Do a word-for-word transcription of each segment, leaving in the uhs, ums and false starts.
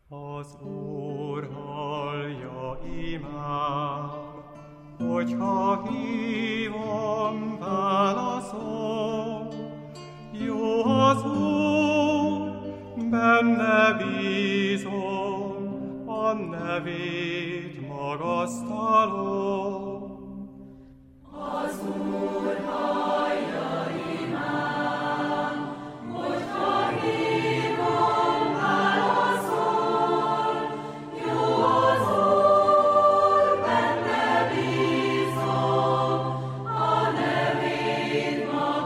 Az Úr hallja imám, hogyha hívom, válaszol. Jó az Úr, benne bízom, a nevét magasztalom. Az Úr hallja imám, hogyha hívom, válaszol. Jó az Úr, benne bízom, a nevét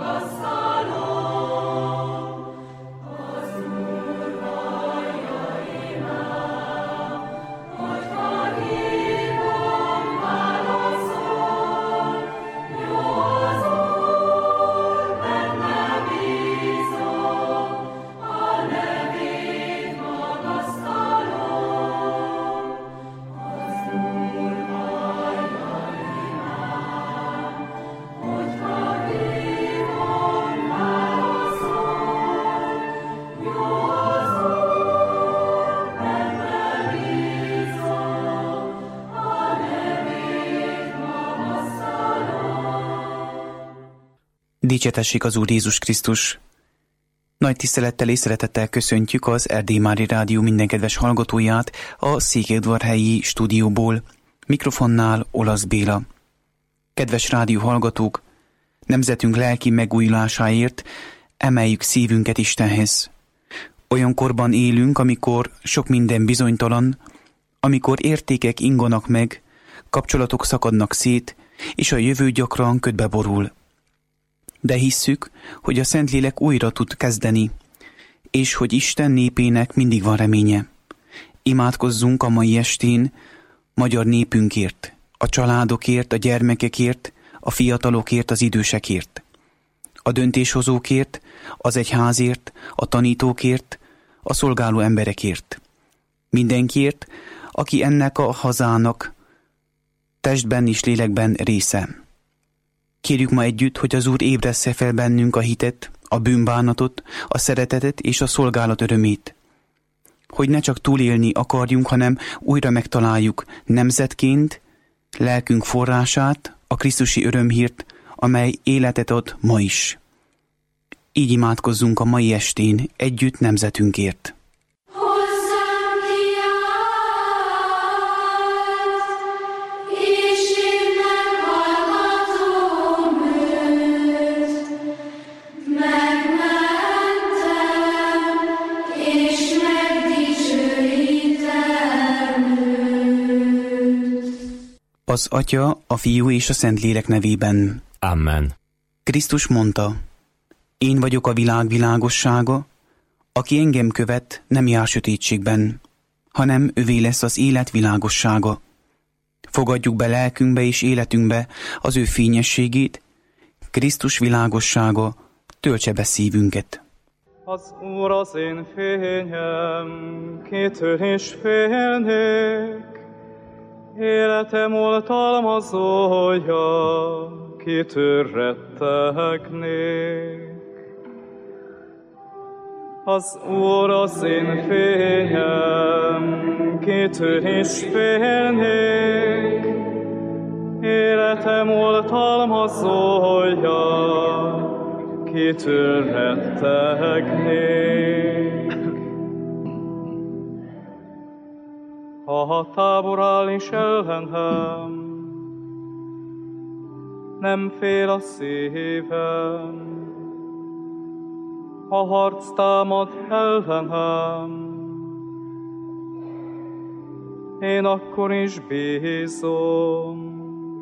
magasztalom. Az Úr hallja imám, hogyha hívom, válaszol. Jó az Úr, benne bízom, a nevét magasztalom. Az Úr hallja imám, hogyha hívom, válaszol. Jó az Úr, benne bízom, a nevét magasztalom. Dicsértessék az Úr Jézus Krisztus! Nagy tisztelettel és szeretettel köszöntjük az Erdély Mária Rádió minden kedves hallgatóját a Székelyudvarhelyi stúdióból, mikrofonnál Olasz Béla. Kedves rádió hallgatók, nemzetünk lelki megújulásáért emeljük szívünket Istenhez. Olyan korban élünk, amikor sok minden bizonytalan, amikor értékek inganak meg, kapcsolatok szakadnak szét, és a jövő gyakran ködbe borul. De hisszük, hogy a Szentlélek újra tud kezdeni, és hogy Isten népének mindig van reménye. Imádkozzunk a mai estén magyar népünkért, a családokért, a gyermekekért, a fiatalokért, az idősekért, a döntéshozókért, az egyházért, a tanítókért, a szolgáló emberekért. Mindenkiért, aki ennek a hazának testben és lélekben része. Kérjük ma együtt, hogy az Úr ébressze fel bennünk a hitet, a bűnbánatot, a szeretetet és a szolgálat örömét. Hogy ne csak túlélni akarjunk, hanem újra megtaláljuk nemzetként lelkünk forrását, a krisztusi örömhírt, amely életet ad ma is. Így imádkozzunk a mai estén együtt nemzetünkért. Az Atya, a Fiú és a Szentlélek nevében. Amen. Krisztus mondta, én vagyok a világ világossága, aki engem követ, nem jár sötétségben, hanem övé lesz az élet világossága. Fogadjuk be lelkünkbe és életünkbe az ő fényességét, Krisztus világossága töltse be szívünket. Az Úr az én fényem, kitől is félnék, életem oltalmazója, kitől rettegnék. Az Úr az én fényem, kitől is félnék, életem oltalmazója, kitől rettegnék. Ha tábor áll is ellenem, nem fél a szívem. Ha harc támad ellenem, én akkor is bízom.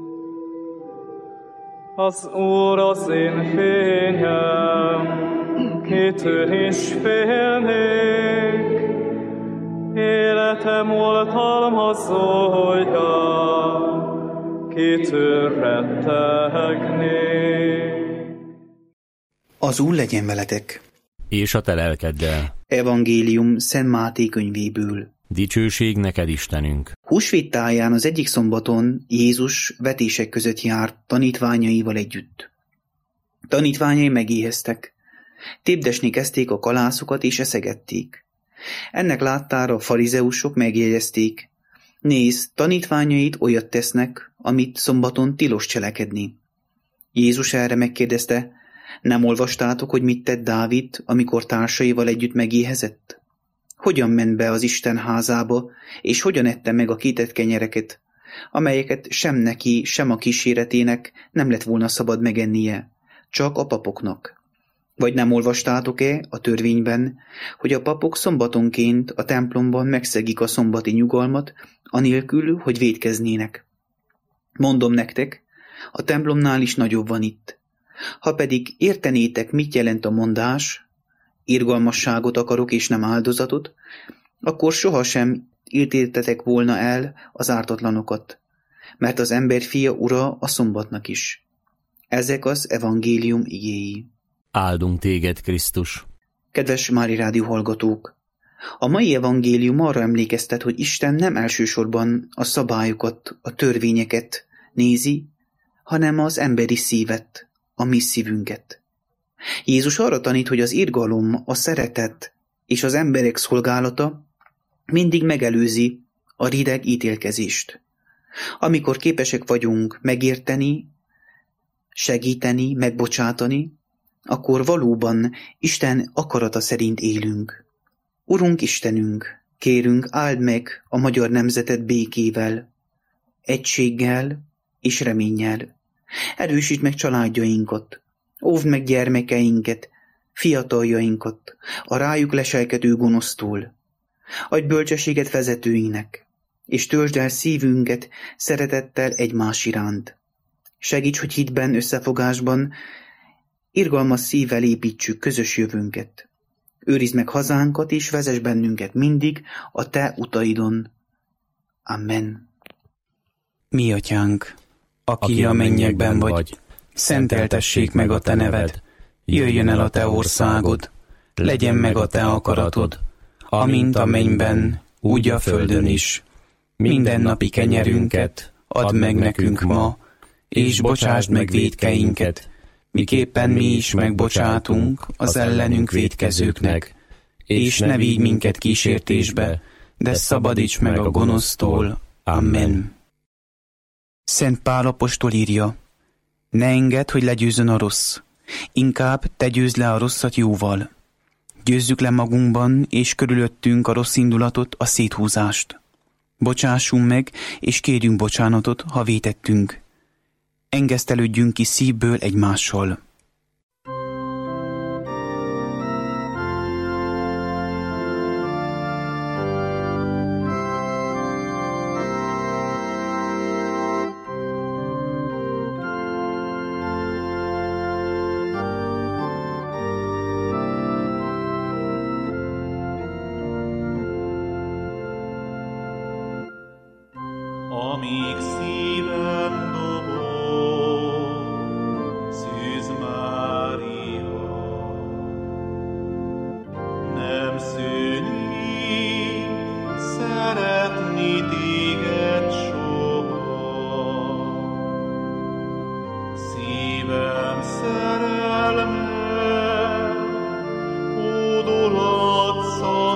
Az Úr az én fényem, kitől is félnék, életem oltalmazója, kitől rettegnék. Az Úr legyen veletek! És a te lelkeddel. Evangélium Szent Máté könyvéből. Dicsőség neked, Istenünk! Húsvét táján az egyik szombaton Jézus vetések között járt tanítványaival együtt. Tanítványai megéheztek. Tépdesni kezdték a kalászokat és eszegették. Ennek láttára a farizeusok megjegyezték: nézd, tanítványait olyat tesznek, amit szombaton tilos cselekedni. Jézus erre megkérdezte: nem olvastátok, hogy mit tett Dávid, amikor társaival együtt megéhezett? Hogyan ment be az Isten házába, és hogyan ette meg a kitett kenyereket, amelyeket sem neki, sem a kíséretének nem lett volna szabad megennie, csak a papoknak? Vagy nem olvastátok-e a törvényben, hogy a papok szombatonként a templomban megszegik a szombati nyugalmat, anélkül, hogy vétkeznének? Mondom nektek, a templomnál is nagyobb van itt. Ha pedig értenétek, mit jelent a mondás, irgalmasságot akarok és nem áldozatot, akkor sohasem ítéltetek volna el az ártatlanokat, mert az ember fia ura a szombatnak is. Ezek az evangélium igéi. Áldunk téged, Krisztus! Kedves Mári Rádió hallgatók! A mai evangélium arra emlékeztet, hogy Isten nem elsősorban a szabályokat, a törvényeket nézi, hanem az emberi szívet, a mi szívünket. Jézus arra tanít, hogy az irgalom, a szeretet és az emberek szolgálata mindig megelőzi a rideg ítélkezést. Amikor képesek vagyunk megérteni, segíteni, megbocsátani, akkor valóban Isten akarata szerint élünk. Urunk Istenünk, kérünk, áld meg a magyar nemzetet békével, egységgel és reménnyel. Erősítsd meg családjainkat, óvd meg gyermekeinket, fiataljainkat, a rájuk leselkedő gonosztól. Adj bölcsességet vezetőinknek, és töltsd el szívünket szeretettel egymás iránt. Segíts, hogy hitben, összefogásban, irgalmas szívvel építsük közös jövőnket. Őrizd meg hazánkat, és vezess bennünket mindig a te utaidon. Amen. Mi atyánk, aki a mennyekben vagy, szenteltessék meg a te neved, jöjjön el a te országod, legyen meg a te akaratod, amint a mennyben, úgy a földön is. Mindennapi kenyerünket add meg nekünk ma, és bocsásd meg vétkeinket, miképpen mi is megbocsátunk az ellenünk vétkezőknek, és ne vigy minket kísértésbe, de szabadíts meg a gonosztól. Amen. Szent Pál apostol írja: ne engedd, hogy legyőzön a rossz, inkább te győzd le a rosszat jóval. Győzzük le magunkban és körülöttünk a rossz indulatot, a széthúzást. Bocsássunk meg, és kérjünk bocsánatot, ha vétettünk. Engesztelődjünk ki szívből egymással. Amíg szívem dobog, Szűz Mária, nem szűnik szeretni téged soha. Szívem szerelme, hódolatszal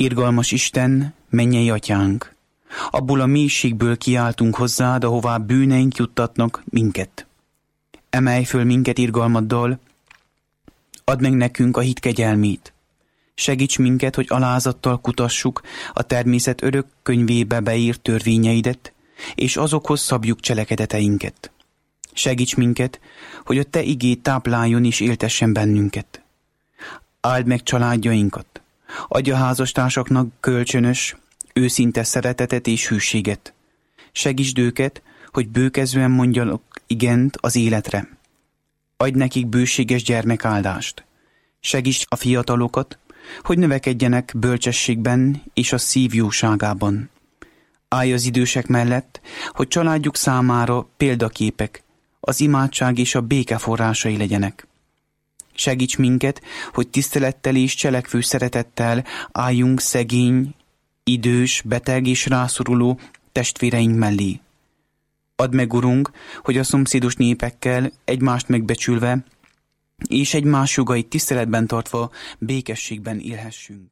Irgalmas Isten, mennyei atyánk, abból a mélységből kiáltunk hozzád, ahová bűneink juttatnak minket. Emelj föl minket irgalmaddal, add meg nekünk a hit kegyelmét. Segíts minket, hogy alázattal kutassuk a természet örök könyvébe beírt törvényeidet, és azokhoz szabjuk cselekedeteinket. Segíts minket, hogy a te igéd tápláljon és éltessen bennünket. Áld meg családjainkat, adj a házastársaknak kölcsönös, őszinte szeretetet és hűséget. Segítsd őket, hogy bőkezően mondjanak igent az életre. Adj nekik bőséges gyermekáldást. Segítsd a fiatalokat, hogy növekedjenek bölcsességben és a szív jóságában. Állj az idősek mellett, hogy családjuk számára példaképek, az imádság és a béke forrásai legyenek. Segíts minket, hogy tisztelettel és cselekvő szeretettel álljunk szegény, idős, beteg és rászoruló testvéreink mellé. Add meg, Urunk, hogy a szomszédos népekkel egymást megbecsülve és egymás jogait tiszteletben tartva békességben élhessünk.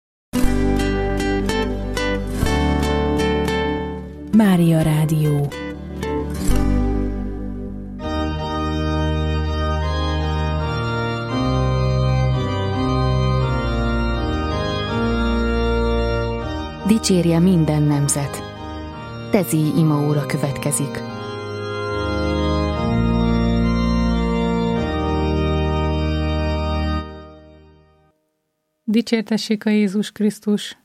Mária Rádió. Dicsérje minden nemzet. Tezi imaóra következik. Dicsértessék a Jézus Krisztus!